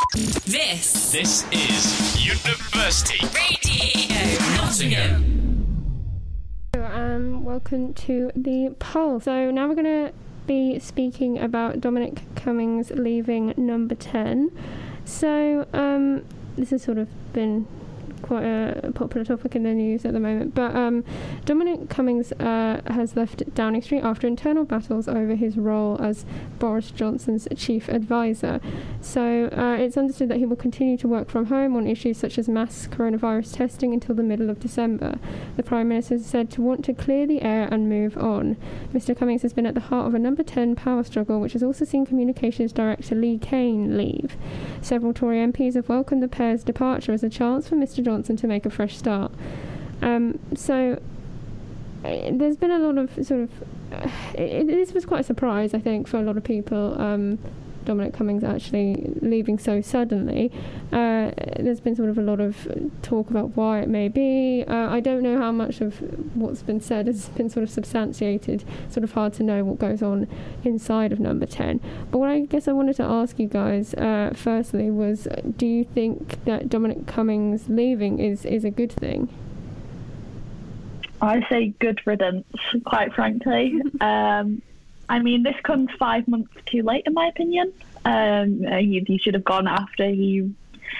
This is University Radio Nottingham. Welcome to the poll. So now we're going to be speaking about Dominic Cummings leaving Number 10. So this has sort of been quite a popular topic in the news at the moment, but Dominic Cummings has left Downing Street after internal battles over his role as Boris Johnson's chief advisor. So it's understood that he will continue to work from home on issues such as mass coronavirus testing until the middle of December. The Prime Minister is said to want to clear the air and move on. Mr Cummings has been at the heart of a Number 10 power struggle, which has also seen Communications Director Lee Cain leave. Several Tory MPs have welcomed the pair's departure as a chance for Mr Johnson to make a fresh start. So there's been a lot of sort of this was quite a surprise, I think, for a lot of people, Dominic Cummings actually leaving so suddenly. There's been sort of a lot of talk about why it may be. I don't know how much of what's been said has been sort of substantiated. Sort of hard to know what goes on inside of Number 10. But what I guess I wanted to ask you guys firstly was, do you think that Dominic Cummings leaving is a good thing? I say good riddance, quite frankly. I mean, this comes 5 months too late, in my opinion. He should have gone after he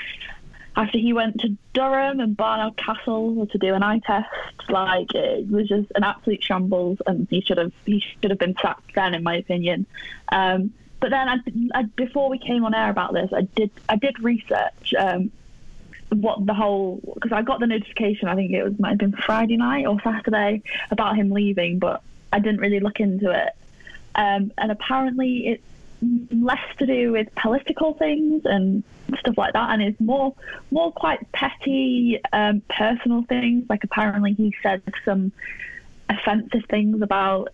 went to Durham and Barnard Castle to do an eye test. Like, it was just an absolute shambles, and he should have been sacked then, in my opinion. But then, before we came on air about this, I did research what the whole, because I got the notification. I think might have been Friday night or Saturday about him leaving, but I didn't really look into it. And apparently it's less to do with political things and stuff like that, and it's more quite petty personal things. Like, apparently he said some offensive things about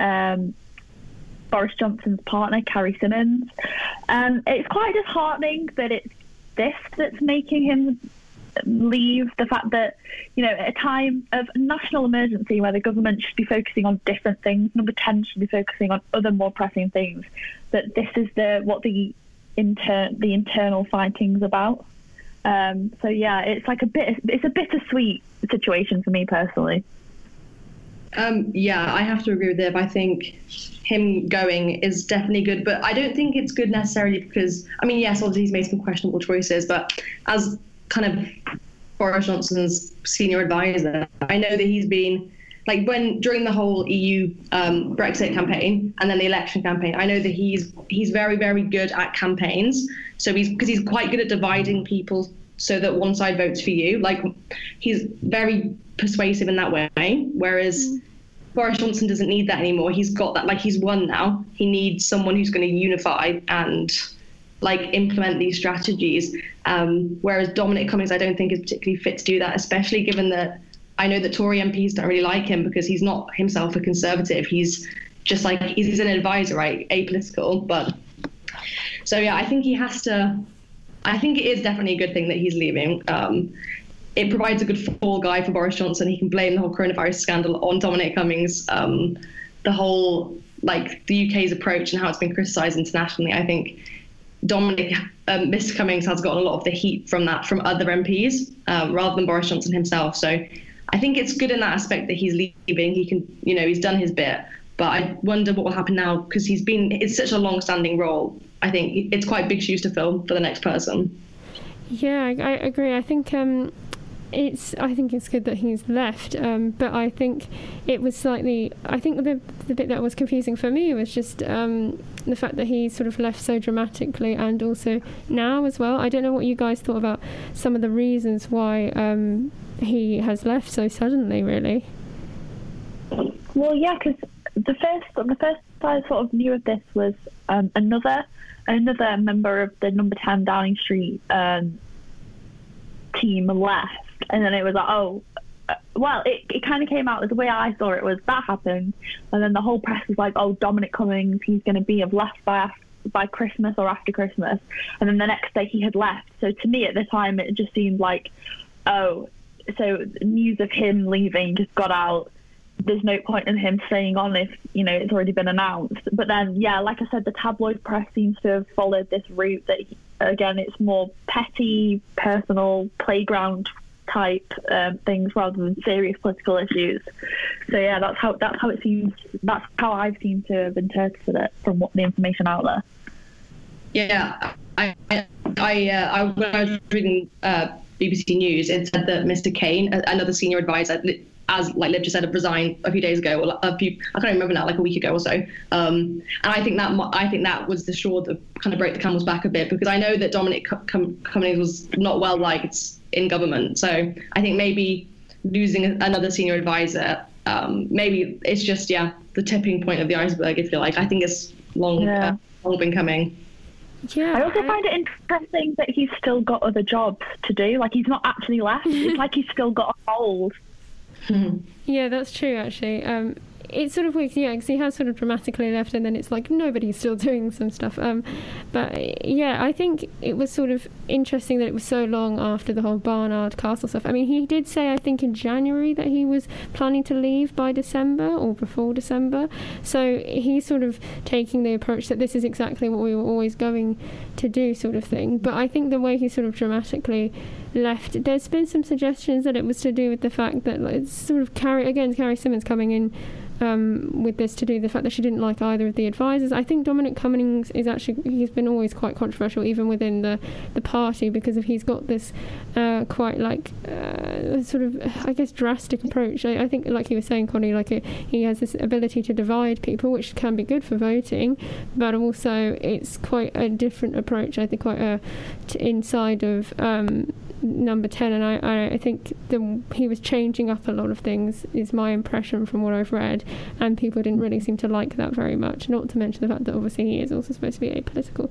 Boris Johnson's partner, Carrie Symonds. It's quite disheartening that it's this that's making him leave. The fact that, at a time of national emergency where the government should be focusing on different things, Number 10 should be focusing on other more pressing things, that this is what the internal fighting's about. So yeah, it's like it's a bittersweet situation for me personally. Yeah, I have to agree with Liv. I think him going is definitely good, but I don't think it's good necessarily because, I mean, yes, obviously he's made some questionable choices, but as kind of Boris Johnson's senior advisor, I know that he's been, like, during the whole EU Brexit campaign and then the election campaign, I know that he's very, very good at campaigns. So because he's quite good at dividing people so that one side votes for you. Like, he's very persuasive in that way, whereas Boris Johnson doesn't need that anymore. He's got that, like, he's won now. He needs someone who's going to unify and, like, implement these strategies. Whereas Dominic Cummings, I don't think is particularly fit to do that, especially given that I know that Tory MPs don't really like him because he's not himself a conservative. He's just like, he's an advisor, right? Apolitical. But so, yeah, I think it is definitely a good thing that he's leaving. It provides a good fall guy for Boris Johnson. He can blame the whole coronavirus scandal on Dominic Cummings. The whole, like, the UK's approach and how it's been criticised internationally, I think Mr Cummings has gotten a lot of the heat from that from other MPs rather than Boris Johnson himself. So I think it's good in that aspect that he's leaving. He can, he's done his bit, but I wonder what will happen now because it's such a long-standing role. I think it's quite big shoes to fill for the next person. Yeah, I agree. I think it's good that he's left, but I think it was slightly. I think the bit that was confusing for me was just the fact that he sort of left so dramatically, and also now as well. I don't know what you guys thought about some of the reasons why he has left so suddenly, really. Well, yeah, because the first I sort of knew of this was another member of the Number 10 Downing Street team left. And then it was like, it kind of came out, the way I saw it was that happened. And then the whole press was like, Dominic Cummings, he's going to have left by Christmas or after Christmas. And then the next day he had left. So to me at the time, it just seemed like, so news of him leaving just got out. There's no point in him staying on if, it's already been announced. But then, yeah, like I said, the tabloid press seems to have followed this route that again, it's more petty, personal, playground type things rather than serious political issues. So yeah, that's how it seems. That's how I've seemed to have interpreted it from what the information out there. Yeah, I when I was reading BBC News, it said that Mr. Kane, another senior advisor, as like Liv just said, resigned a few days ago, or I can't remember now, like a week ago or so. And I think that was the straw that kind of broke the camel's back a bit, because I know that Dominic Cummings was not well liked in government. So I think maybe losing another senior advisor, maybe it's just the tipping point of the iceberg, if you like. I think it's long been coming. Yeah, I also find it interesting that he's still got other jobs to do. Like, he's not actually left. It's like he's still got a hold. Yeah, that's true, actually. It's sort of weird, because he has sort of dramatically left, and then it's like nobody's still doing some stuff. But yeah, I think it was sort of interesting that it was so long after the whole Barnard Castle stuff. I mean, he did say, I think in January, that he was planning to leave by December or before December. So he's sort of taking the approach that this is exactly what we were always going to do, sort of thing. But I think the way he sort of dramatically left, there's been some suggestions that it was to do with the fact that, like, it's sort of Carrie Symonds coming in with this, to do the fact that she didn't like either of the advisors. I think Dominic Cummings is actually, he's been always quite controversial even within the party, because he's got this quite like sort of, I guess, drastic approach. I think, like you were saying, Connie, like he has this ability to divide people, which can be good for voting, but also it's quite a different approach, I think, quite inside of Number 10, and I think he was changing up a lot of things, is my impression from what I've read, and people didn't really seem to like that very much, not to mention the fact that obviously he is also supposed to be apolitical.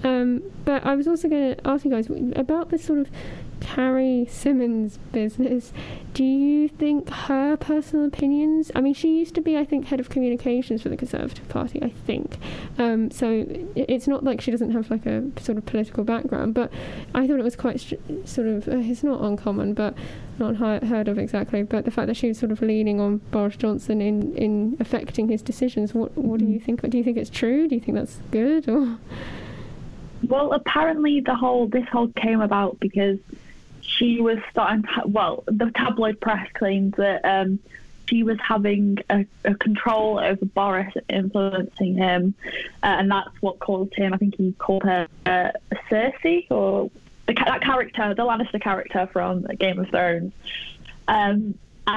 But I was also going to ask you guys about this sort of Carrie Symonds business. Do you think her personal opinions, I mean, she used to be, I think, head of communications for the Conservative Party, I think, so it's not like she doesn't have like a sort of political background, but I thought it was quite sort of, it's not uncommon, but not heard of exactly, but the fact that she was sort of leaning on Boris Johnson in affecting his decisions. What do you think? Do you think it's true? Do you think that's good? Or? Well, apparently this whole came about because she was starting the tabloid press claims that she was having a control over Boris, influencing him, and that's what caused him, I think he called her Cersei, or that character, the Lannister character from Game of Thrones. And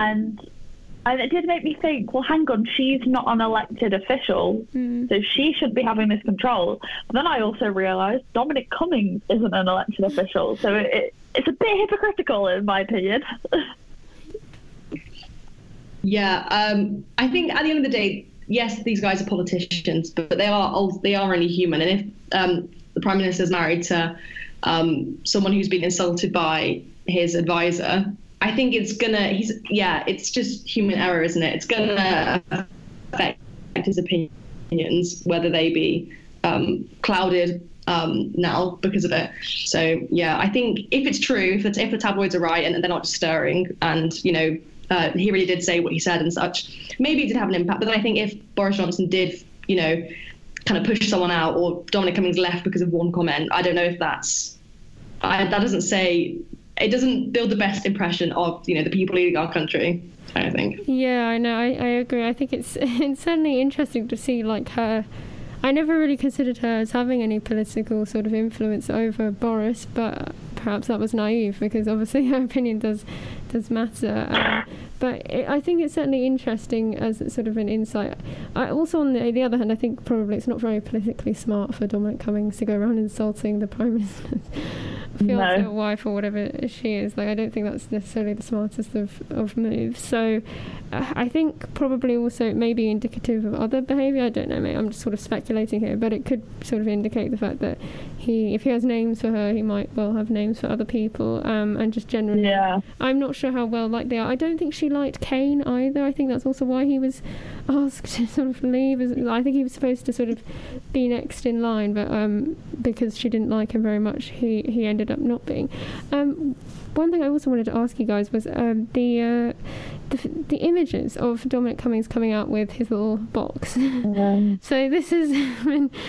it did make me think, well, hang on, she's not an elected official, so she should be having this control. But then I also realised Dominic Cummings isn't an elected official, so it's a bit hypocritical, in my opinion. Yeah, I think at the end of the day, yes, these guys are politicians, but they are only human. And if the Prime Minister is married to someone who's been insulted by his advisor, I think it's just human error, isn't it? It's gonna affect his opinions, whether they be clouded now because of it. So yeah, I think if it's true, if the tabloids are right and they're not just stirring, and he really did say what he said and such, maybe it did have an impact. But then I think if Boris Johnson did, kind of push someone out, or Dominic Cummings left because of one comment, I don't know if that doesn't say, it doesn't build the best impression of the people leading our country, I think. Yeah, I know, I agree. I think it's certainly interesting to see, like, her. I never really considered her as having any political sort of influence over Boris, but perhaps that was naive, because obviously her opinion does matter. But I think it's certainly interesting as sort of an insight. Also, on the other hand, I think probably it's not very politically smart for Dominic Cummings to go around insulting the Prime Minister's fiance or wife or whatever she is. Like, I don't think that's necessarily the smartest of moves. So I think probably also it may be indicative of other behaviour. I don't know, mate. I'm just sort of speculating here, but it could sort of indicate the fact that if he has names for her, he might well have names for other people, and just generally. Yeah. I'm not sure how well liked they are. I don't think she liked Kane either. I think that's also why he was asked to sort of leave. I think he was supposed to sort of be next in line, but because she didn't like him very much, he ended up not being. One thing I also wanted to ask you guys was the images of Dominic Cummings coming out with his little box. So this has been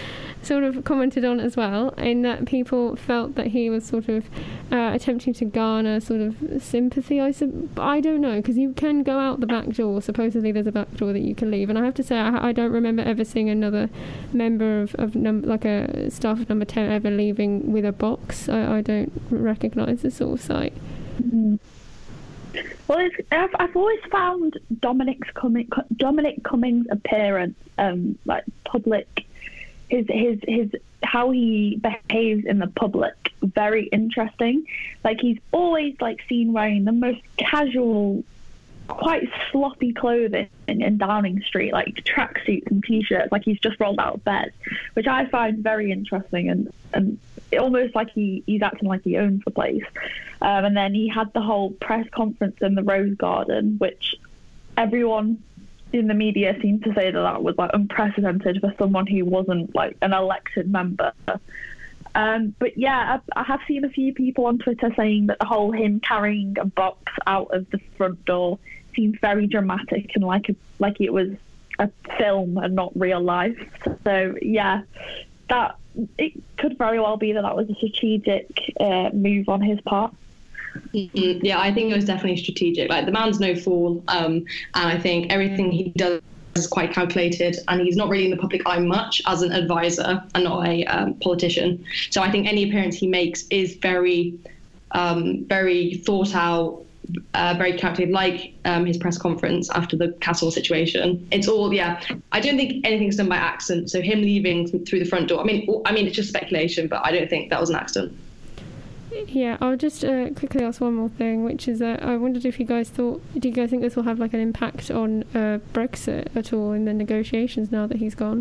sort of commented on as well, in that people felt that he was sort of attempting to garner sort of sympathy. I don't know, because you can go out the back door. Supposedly there's a back door that you can leave, and I have to say I don't remember ever seeing another member of like a staff of number 10 ever leaving with a box. I don't recognise this sort of sight. Mm. Well, I've always found Dominic Cummings' appearance, like public, his how he behaves in the public, very interesting. Like, he's always like seen wearing the most casual, quite sloppy clothing in Downing Street, like tracksuits and t-shirts, like he's just rolled out of bed, which I find very interesting, and almost like he's acting like he owns the place. And then he had the whole press conference in the Rose Garden, which everyone in the media seemed to say that was like unprecedented for someone who wasn't like an elected member. But yeah, I have seen a few people on Twitter saying that the whole him carrying a box out of the front door seemed very dramatic and like it was a film and not real life. So yeah, that it could very well be that was a strategic move on his part. Mm-hmm. Yeah, I think it was definitely strategic. Like, the man's no fool, and I think everything he does is quite calculated, and he's not really in the public eye much as an advisor and not a politician. So I think any appearance he makes is very thought out, very calculated, like his press conference after the Castle situation. It's all, yeah, I don't think anything's done by accident. So him leaving through the front door, I mean it's just speculation, but I don't think that was an accident. Yeah, I'll just quickly ask one more thing, which is I wondered if do you guys think this will have like an impact on Brexit at all in the negotiations now that he's gone?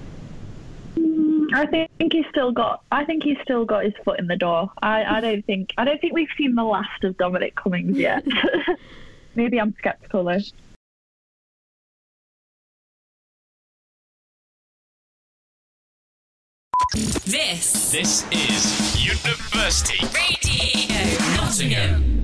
I think he's still got his foot in the door. I don't think we've seen the last of Dominic Cummings yet. Maybe I'm sceptical though. This is University Radio Nottingham.